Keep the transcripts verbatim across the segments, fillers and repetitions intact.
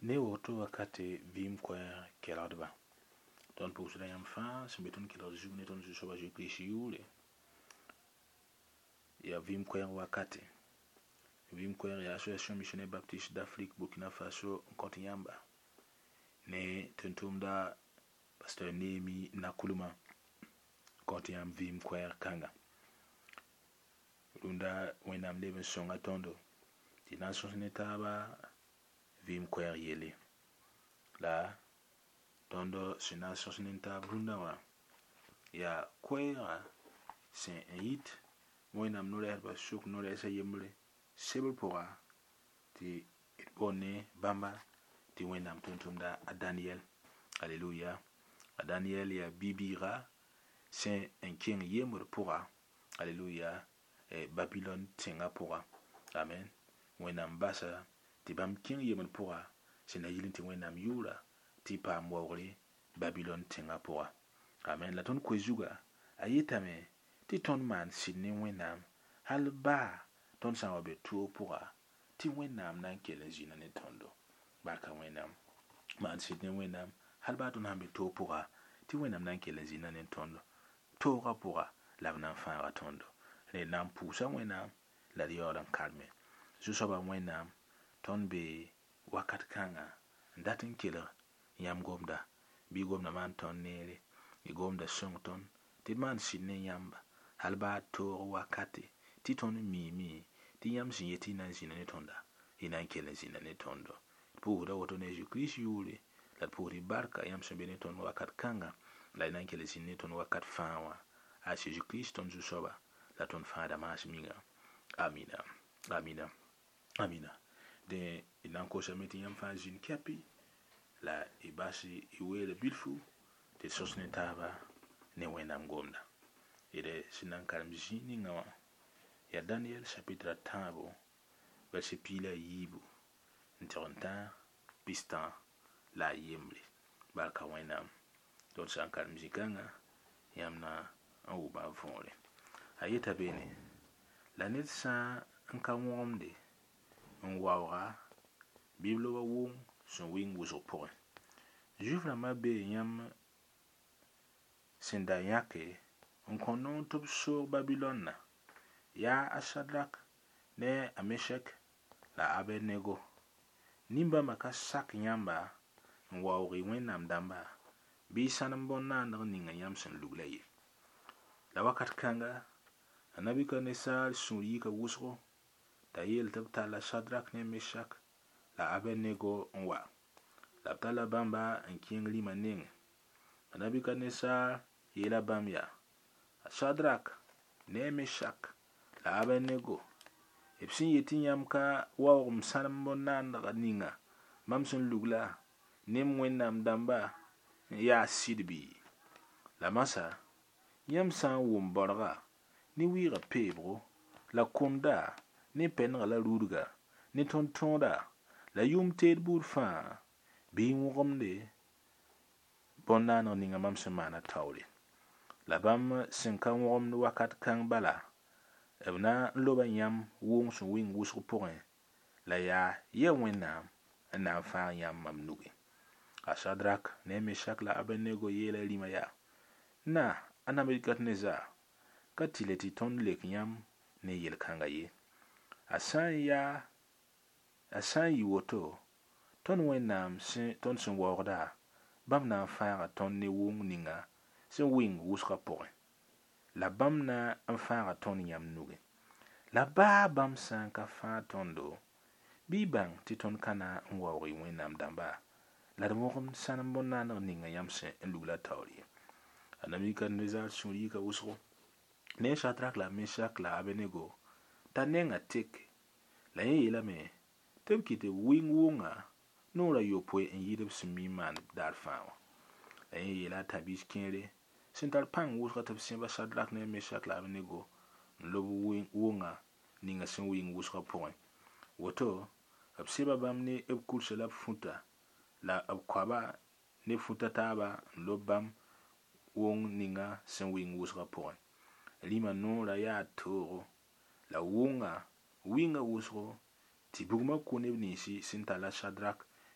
ne woto wakati vim kwer keladba ton pou sula yam fa se beton kelad zu ne ton zu soba ju krisi yule ya vim kwer wakati vim kwer ya association missionnaire baptiste d'Afrique Burkina Faso Kotinyamba ne tentumda pasteur Nemi Nakuluma Kotinyam vim kwer kanga runda wenam leven songa tondo ti nations ne taba vim kwer yele la tondo sina sosinenta brunda wa ya kwera sen hit moinam no le ba suk no le sa yemle sebel pora ti bonne bamba ti wenam tuntumda a Daniel alléluia a Daniel ya bibira sen en king yemre pora alléluia e Babylone tinga pora amen wenam basa ti bam king yemre pora sina yilin ti wenam yura ti pa mwawri Babylon tinga pora amen la ton kwezuga ayetame ti ton man sidni wenam hal ba ton sa wabe tuo pora ti wenam nan kelen zina ne tondo barka wenam man sidni wenam hal ba ton hambe tuo pora ti wenam nan kelen zina ne tondo tora pora la nan fa tondo ne nam pusa wenam la yoran kalme zu soba wenam ton be wakat kanga ndatin killer yam gomda bi gomda man ton nere i gomda songton ti man sinne yamba halba to wakati ti ton mi mi ti yam sin yeti nan sin ne tonda ina kelen sin ne tondo pour da woto ne Jésus Christ yule la pour barka yam sin bene ton wakat kanga la ina kelen sin ne ton wakat fawa a Jésus Christ ton zu soba la ton fada mas minga amina amina amina de ina ko sameti yam fa jin kapi la ibasi iwele bilfu te sosne taba ne wenam gomda ide sinan karamjini ngawa ya Daniel chapitre tabo verset pila yibu ntonta pista la yemli barka wenam don san karamjikanga yamna au ba vole ayeta bene la net sa nka womde nwawra biblo wa wong son wing wuzo pour juvla mabe yam senda yake on konon top sur Babylone ya Asadrak ne Ameshek la Abednego nimba makasak nyamba nwawri wenam damba bi sanam bonna na ninga yam sen luglaye la wakat kanga anabika ne sal suri ka wusro tayel tabta la Sadrak ne Meshak la Abednego nwa la tala bamba en kingli maning anabika nesa yela bamya Sadrak ne Meshak la Abednego epsin yetin yamka wa msanam bonan ninga mamsun lugla nem wenam damba ya sidbi la masa yam san wum borga ni wira pebro la konda ni penga la rudga ni tontonda la yum ted bur fa bi ngomde bonna no ninga mam semana tawle la bam sin kan ngom wakat kan bala ebna loba yam wong so wing wusu point la ya ye wenam na fa yam mamnugi Asadrak ne Meshak la Abednego yela lima ya na anamedikat neza katileti ton lek yam ne yel kanga ye asan ya asan yi woto ton wenam sin ton sin wogda bam na fara ton ne wong ninga sin wing wuska poe la bam na an fara ton yam nuge la ba bam san ka fa tondo bi bang ti ton kana nwori wenam damba la dmogum sanam bonna na ninga yam sin lugla tawri anamika neza suri ka wusro ne Shadrach la Meshak la Abednego tanenga tik la yela me tebkite wing wonga nora yopwe en yidib simi man dar fawa la yela tabis kere sintar pang wuska tab simba Shadrach ne Meshak la Abednego lobu wing wonga ninga sin wing wuska point woto absiba bam ne ebkul sela futa la abkwaba ne futa taba lobam wong ninga sin wing wuska point lima nora ya toro la wonga winga wusko ti bugma kone nisi sintala Shadrach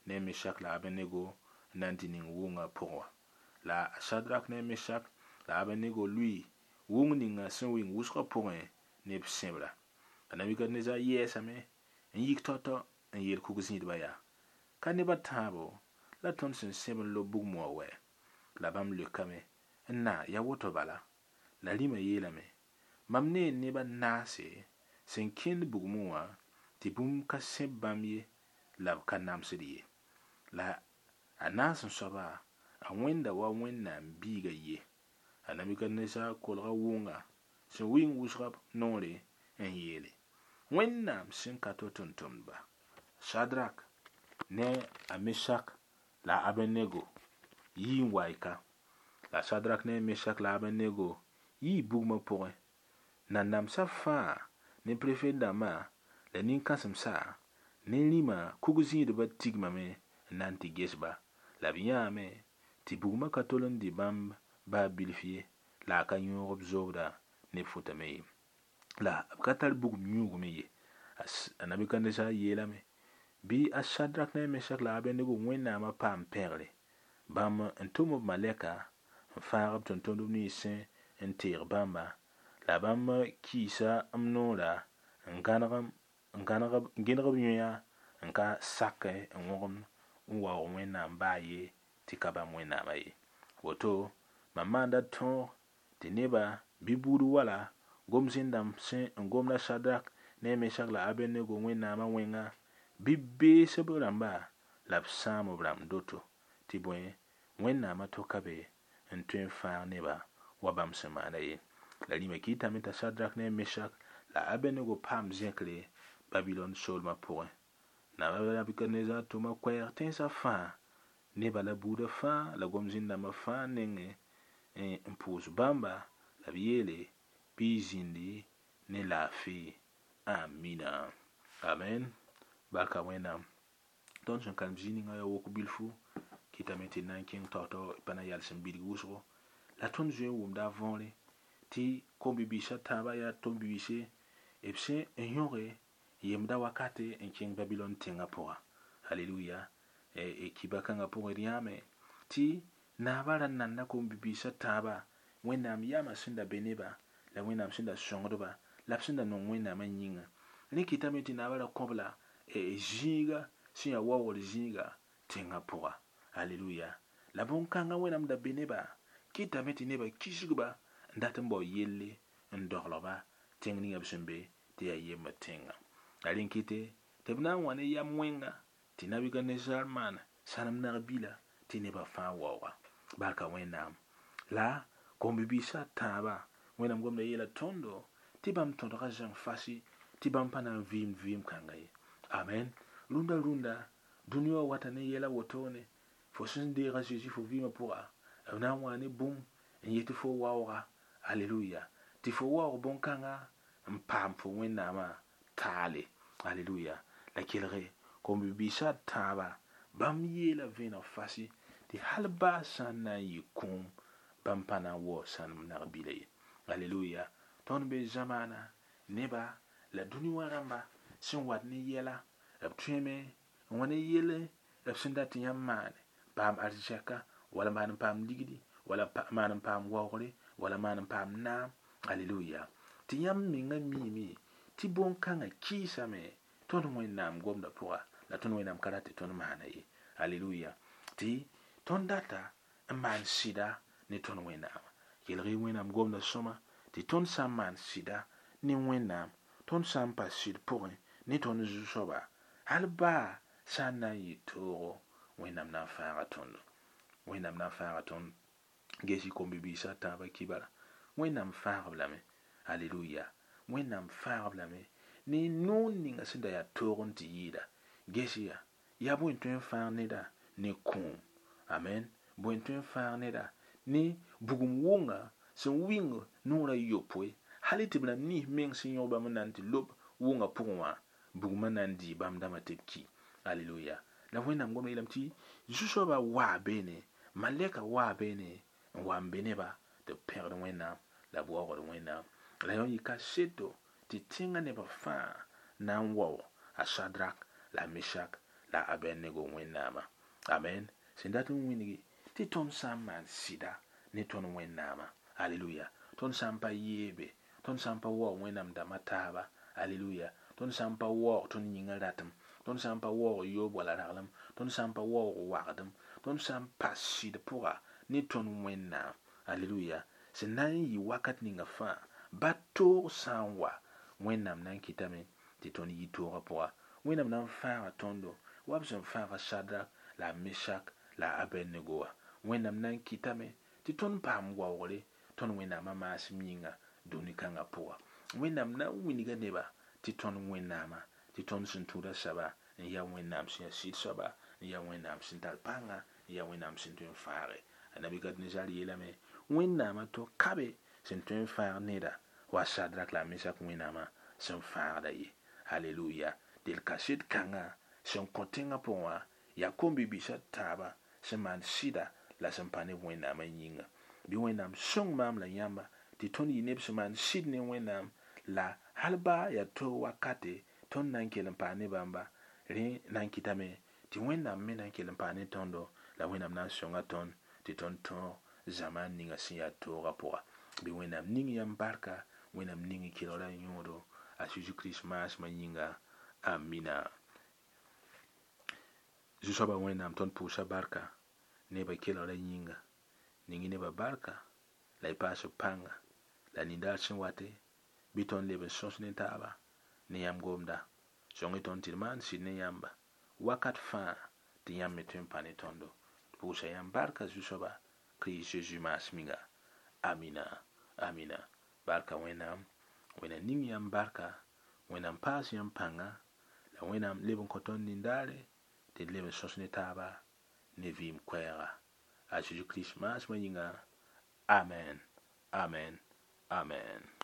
ne Meshak la Abednego nan tɩ ning wʋngã pʋgẽ la Shadrak ne Meshak la Abednego lui wʋng ninga sẽn wɩng wʋsgã pʋgẽ neb sẽbra. A Nabukadnezar yɛɛsame n yik tɔ-tɔ n yeel kug-zĩidbã yaa: ka nebã tãabo la tõnd sẽn sẽb n lob bugum wã wɛ? La bãmb leokame: n na ya woto bala. La rĩmã yeelame: mam ne nebã naase sẽn kẽnd bugum wã tɩ bũmb ka sẽb bãmb ye la b ka namsd ye. La a naas n soaba a wẽnda wa Wẽnnaam biigã ye. A Nabukadnezar kolga wʋnga sẽn wɩng wʋsgã noore n yeele: Wẽnnaam sẽn ka to tʋm-tʋmdba, Shadrak ne a Meshak la Abednego yɩɩ n waɩka. La Shadrak ne Meshak la Abednego yɩɩ bugumã pʋgẽ. Nanamsã fãa ne prefet-dãmbã la nin-kãsemsa ne rĩmã kug-zĩidbã tigmame n na n tɩ gesba, la b yãame tɩ bugumã ka tol n dɩ bãmb baa bilf ye la a ka yõog b zoobda ne b fotame ye, la b ka tar bugum yũugme ye. A Nabukadnezar yeelame: bɩ a Shadrak ne Meshak la Abednego Wẽnnaamã paam pẽgre, bãmb n tʋm b malɛka n fãag b tʋm-tʋmdb ninsẽ n teeg bãmba, la bãmb kiisa m noora n gẽneg b yõyã n ka sake n wõgem n waoog Wẽnnaam baa ye tɩ ka bãmb Wẽnnaamã ye. Woto mam maanda tõog tɩ nebã bɩ buud wala gom zĩn-dãmb sẽn n gomda Shadrak ne Meshak la Abednego Wẽnnaamã wẽnga bɩ beesb rãmba la b sãam b rãmb doto tɩ bõe Wẽnnaamã to ka be n tõe n fãag nebã wa bãmb sẽn maana ye. La rĩmã kɩtame t'a Shadrak ne Meshak la Abednego paam zẽkre Babilon soolmã pʋgẽ. Nabukadnezar tʋma koɛɛg tẽnsã fãa, nebã la buudã fãa la gom zĩn-dãmbã fãa nengẽ n pʋʋs bãmba la b yeele bɩ y zĩndi ne laafɩ. Amina. Amen. Barka Wẽnnaam. Tõnd sẽn kalem zĩig ninga ya wok bilfu kɩtame tɩ na n kẽng tao-tao pa na yals n bilg wʋsgo la tõnd zoe n wʋmda a võore tɩ kom-bi-biisã tãabã yaa tõnd bi-biise b sẽn n yõge yemda wakate n kẽng Babilon tẽngã pʋga. Halleluya. E kiba kãngã pʋgẽ d yãame tɩ naabã ra nanda kom-bi-biisã tãabã Wẽnnaam yamã sẽn da be nebã la Wẽnnaam sẽn da sõngdba la b sẽn da nong Wẽnnaamã yĩnga. Rẽ kɩtame tɩ naabã ra kõbla zĩiga sẽn yaa waoogr zĩiga tẽngã pʋga. Halleluya. La bõn-kãngã Wẽnnaam da be nebã kɩtame tɩ nebã kisgba n dat n bao yelle n doglgba tẽng ninga b sẽn be tɩ yaa yembr tẽngã. La rẽ kɩte tɩ b na n wa ne yam wẽnga tɩ Nabukadnezar maan sãnem nag-bila tɩ nebã fãa waooga. Barka Wẽnnaam. La kom-bi-biisã tãabã Wẽnnaam gomda yeela tõndo tɩ bãmb tõdga zãng fasɩ tɩ bãmb pa na n vɩɩmd vɩɩm kãnga ye. Amen. Rũndã rũndã dũniyã wã wata ne yɛla wotone fo sẽn deega Zeezi fo vɩɩmã pʋga b na n waa ne bũmb n yetɩ fo waooga. Halleluya. Tɩ fo waoog bõn-kãngã n paam fo Wẽnnaamã taale. Halleluya. La kelge kom-bi-biisã tãabã bãmb yeela vẽeneg fasɩ tɩ hal baa sã n na n yɩ kũum bãmb pa na n waoo sãnem nag-bila ye. Halleluya. Tõnd be zamaana nebã la dũni wã rãmba sẽn wat ne yɛla b tõeme n wa ne yell b sẽn dat yãmb maane paam arzɛka wala maan n paam ligdi wala maan n paam waoogre wala maan n paam naam. Halleluya. Tɩ yãmb menga miime tɩ bõn-kãngã kɩɩsame tõnd Wẽnnaam gomda pʋga la tõnd Wẽnnaam ka rat tɩ tõnd maana ye. Halleluya. Tɩ tõnd data n maan sɩda ne tõnd Wẽnnaamã. Kelg-y Wẽnnaam gomda sõma tɩ tõnd sã n maan sɩda ne Wẽnnaam, tõnd sã n pa sɩd pʋgẽ ne tõnd zu-soaba, hal baa sã n na n yɩ toogo Wẽnnaam na n fãaga tõndo. Wẽnnaam na n fãaga tõnd. Ges-y kom-bi-biisã tãabã kibara. Wẽnnaam fãag-b lame. Halleluya. Wẽnnaam fãag-b lame ne noon ninga sẽn da yaa toog n tɩ yɩɩda. Ges-ya, yaa bõe n tõe n fãag neda ne kũum. Amen. Bõe n tõe n fãag neda ne bugum wʋnga sẽn wɩng noorã yopoe hal tɩ b na nis meng sẽn yõg bãmb n na n tɩ lob wʋnga pʋgẽ wã bugumã na n dɩɩ bãmb dãmbã tɩ b ki. Halleluya. La Wẽnnaam gomda yeelame tɩ zu-soabã waa beene, malɛka waa beene n wa n be nebã tɩ b pẽgd Wẽnnaam la b waoogd Wẽnnaam. La yõ yɩ ka seto tɩ tẽngã nebã fãa na n wao a Shadrak la a Meshak la Abednego wẽnnaamã. Amen. Sẽn dat n wĩngi tɩ tõnd sã n maan sɩda ne tõnd wẽnnaamã. Alleluya. Tõnd sã n pa yeebe, tõnd sã n pa waoog wẽnnaam dãmbã taaba. Alleluya. Tõnd sã n pa waoog tõnd yĩngã ratem, tõnd sã n pa waoog yoob wala raglem, tõnd sã n pa waoog wagdem, tõnd sã n pa sɩd pʋga ne tõnd wẽnnaam. Alleluya. Sẽn na n yɩ wakat ninga fãa ba toog sã n wa, wẽnnaam na n kɩtame tɩ tõnd yɩ toogã pʋga. Wẽnnaam na n fãaga tõndo wa b sẽn fãaga Sadrak la Meshak la Abednego wã. Wẽnnaam na n kɩtame tɩ tõnd paam waoogre tõnd wẽnnaamã maasem yĩnga dũni-kãngã pʋga. Wẽnnaam na n wilga neba tɩ tõnd wẽnnaamã, tɩ tõnd sẽn tũuda soaba n ya wẽnnaam sẽn ya sɩd soaba, n ya wẽnnaam sẽn tar pãnga, n ya wẽnnaam sẽn tõe n faage. A Nabukadnezzar yeelame wẽnnaamã to kabe sẽn tõe n faag neda wa Sadrak la Meshak wẽnnaamã sẽn faagda ye. Halleluya. Del kaset kãngã sẽn kõ tẽngã pʋgẽ wã yaa kom-bi-bisã taaba sẽn maan sɩda la sẽn pa ne wẽnnaamã yĩnga. Bɩ wẽnnaam sõng maam la yãmba tɩ tõnd yɩ neb sẽn maan sɩd ne wẽnnaam, la hal baa yaa to wakate tõnd na n kell n paa ne bãmba, rẽ na n kɩtame tɩ wẽnnaam me na n kell n paa ne tõndo, la wẽnnaam na n sõnga tõnd tɩ tõnd tõog zamaan ninga sẽn yaa toogã pʋga. Bɩ wẽnnaam ning yãmb barka, wẽnnaam ning kelgda n yõodo a Zeezi-Kirist maasmã yĩnga. Amina. Zu-soaba wẽnnaam tõnd pʋʋsa barka nebã kelgda yĩnga, ning nebã barka la y paas pãnga la nindaar sẽn wate, bɩ tõnd leb n sõs ne taaba ne yãmb gomda. Sõng-y tõnd tɩ d maan sɩd ne yãmba wakat fãa tɩ yãmb me tõe n pa ne tõndo. D pʋʋsa yãmb barka zu-soaba Kirist Zeezi maasem yĩnga. Amina. Amina. Barka wẽnnaam. Wẽnnaam ning yãmb barka, wẽnnaam paas yãmb pãnga, la wẽnnaam leb n kõ tõnd nindaare tɩ d leb n sõs ne taaba ne vɩɩm koɛɛga. A Zeezi-Kirist maasmã yĩnga. Amen. Amen. Amen.